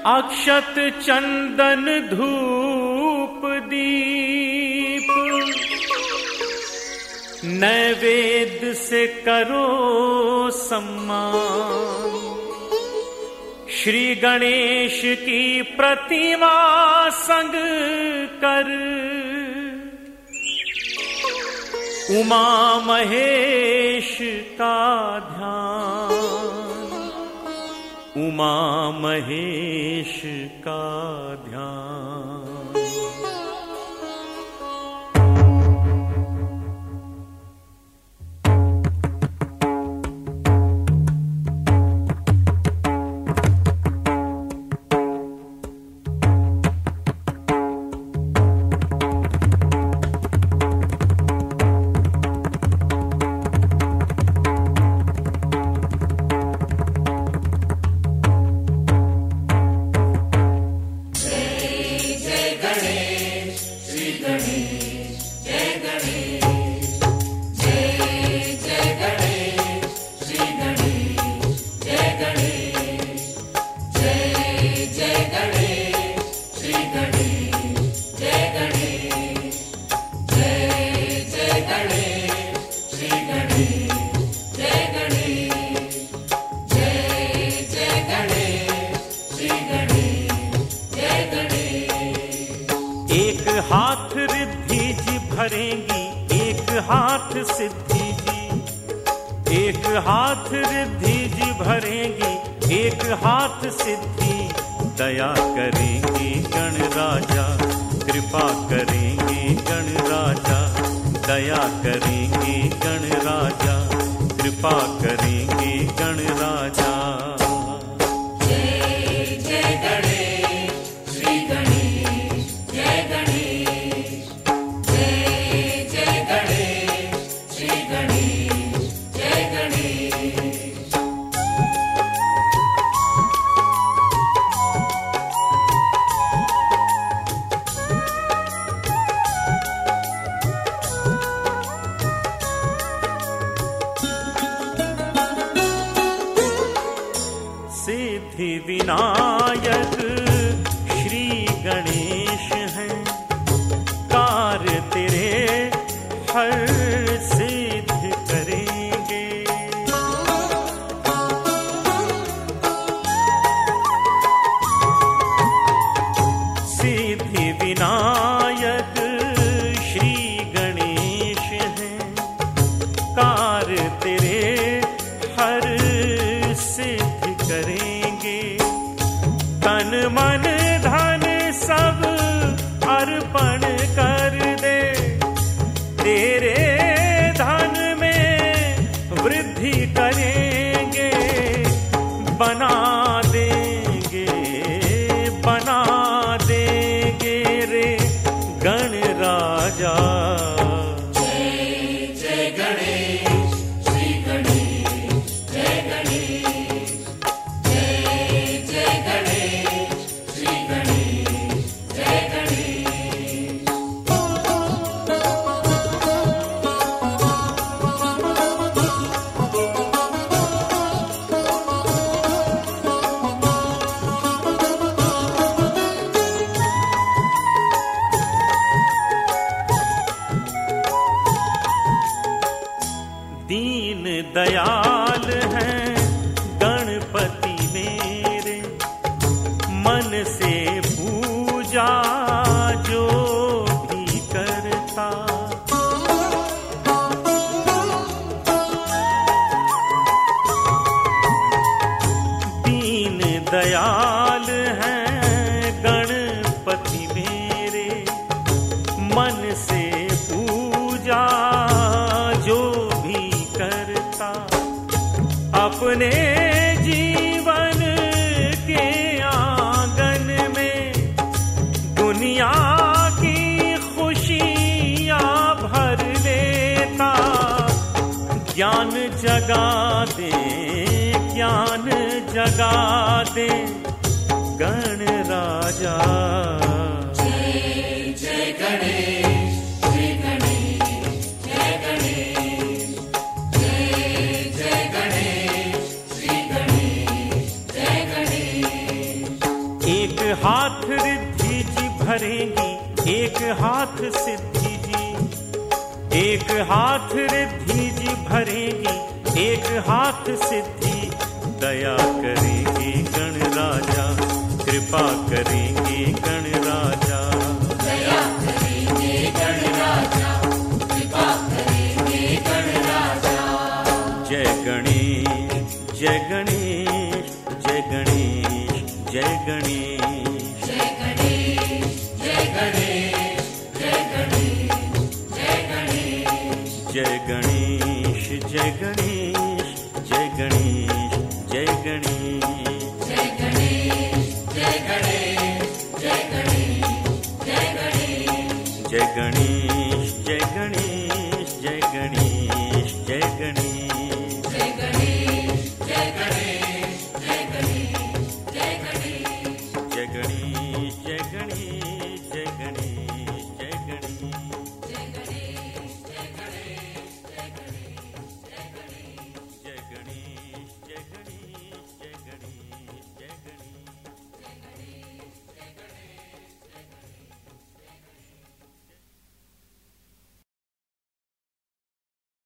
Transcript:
अक्षत चंदन धूप दीप नैवेद्य से करो सम्मान। श्री गणेश की प्रतिमा संग कर उमा महेश का ध्यान, उमा महेश का ध्यान। हाथ रिद्धि जी भरेंगी, एक हाथ सिद्धि जी। एक हाथ रिद्धि जी भरेंगी, एक हाथ सिद्धि। दया करेंगे गण राजा, कृपा करेंगे गण राजा। दया करेंगे गण राजा, कृपा करेंगे गण राजा। जय जय गणेश श्री गणेश, जय गणेश। जय जय गणेश श्री गणेश, जय गणेश। सिद्धि विनायक श्री गणेश हैं, कार्य तेरे हर सिद्ध करेंगे। सिद्धि विनायक श्री गणेश हैं, कार्य तेरे हर सिद्ध करेंगे। तन मन धन सब अर्पण कर दे, तेरे धन में वृद्धि करेंगे। बना देंगे, बना देंगे रे गण राजा। जय जय गणेश श्री गणेश, जय गणेश। जय जय गणेश श्री गणेश, जय गणेश। दीन दयाल हैं गणपति मेरे, मन से पूजा जो भी करता। दीन दयाल हैं गणपति मेरे, मन से पूजा जो भी करता। अपने जीवन के आंगन में दुनिया की खुशियां भर लेता। ज्ञान जगा दे, ज्ञान जगा दे गण राजा। जय जय गणेश श्री गणेश, जय गणेश। जय जय गणेश श्री गणेश, जय गणेश। हाथ सिद्धि जी, एक हाथ रिद्धि जी भरेगी, एक हाथ सिद्धि। दया करेंगे गण राजा, कृपा करेंगे गण राजा, दया करेंगे गण राजा, कृपा करेंगे गण राजा। जय गणेश जय गणेश जय गणेश जय गणेश, जय गणेश जय गणेश जय गणेश जय गणेश, जय गणेश जय गणेश